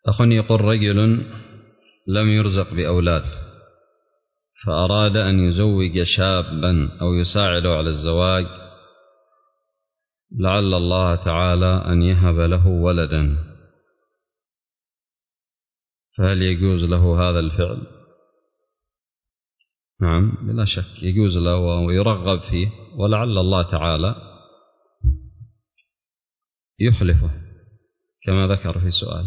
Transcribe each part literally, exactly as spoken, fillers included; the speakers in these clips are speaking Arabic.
أخ يقول رجل لم يرزق بأولاد فأراد أن يزوج شابا أو يساعده على الزواج لعل الله تعالى أن يهب له ولدا، فهل يجوز له هذا الفعل؟ نعم بلا شك يجوز له ويرغب فيه، ولعل الله تعالى يخلفه كما ذكر في سؤال.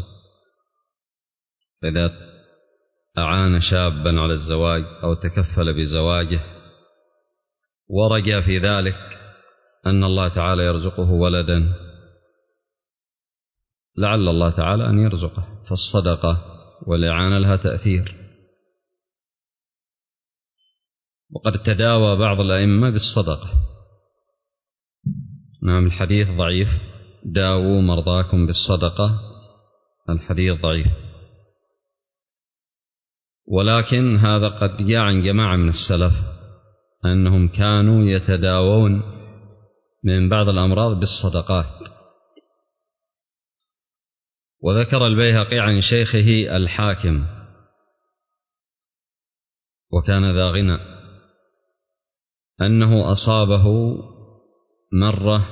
فإذا أعان شابا على الزواج أو تكفل بزواجه ورجى في ذلك أن الله تعالى يرزقه ولدا لعل الله تعالى أن يرزقه، فالصدقة والإعانة لها تأثير. وقد تداوى بعض الأئمة بالصدقة. نعم الحديث ضعيف، داووا مرضاكم بالصدقة، الحديث ضعيف، ولكن هذا قد جاء عن جماعة من السلف أنهم كانوا يتداوون من بعض الأمراض بالصدقات. وذكر البيهقي عن شيخه الحاكم وكان ذا غنى أنه أصابه مرة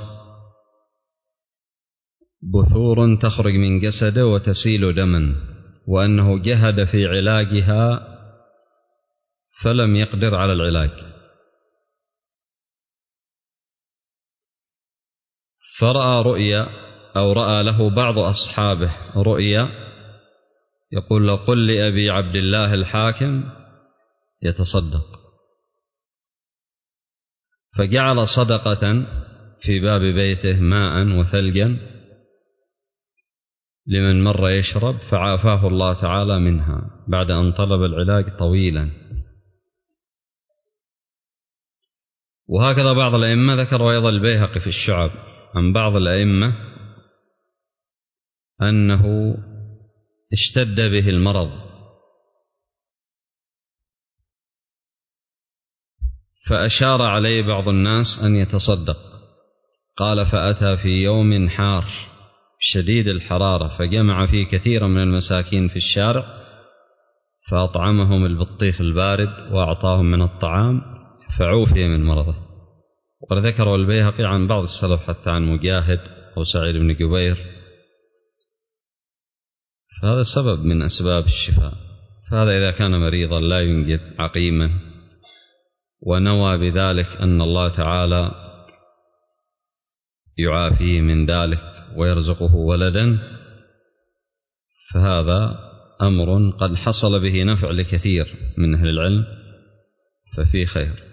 بثور تخرج من جسده وتسيل دما، وأنه جهد في علاجها فلم يقدر على العلاج، فرأى رؤيا أو رأى له بعض أصحابه رؤيا يقول له قل لأبي عبد الله الحاكم يتصدق، فجعل صدقة في باب بيته ماء وثلجا لمن مر يشرب، فعافاه الله تعالى منها بعد أن طلب العلاج طويلا. وهكذا بعض الأئمة ذكر أيضا البيهقي في الشعب عن بعض الأئمة أنه اشتد به المرض فأشار عليه بعض الناس أن يتصدق، قال فأتى في يوم حار شديد الحرارة فجمع فيه كثيرا من المساكين في الشارع فأطعمهم البطيخ البارد وأعطاهم من الطعام فعوفي من مرضه. وقد ذكر البيهقي عن بعض السلف حتى عن مجاهد أو سعيد بن جبير، فهذا سبب من أسباب الشفاء. فهذا إذا كان مريضا لا ينجد عقيما ونوى بذلك أن الله تعالى يعافيه من ذلك ويرزقه ولدا، فهذا أمر قد حصل به نفع لكثير من أهل العلم ففيه خير.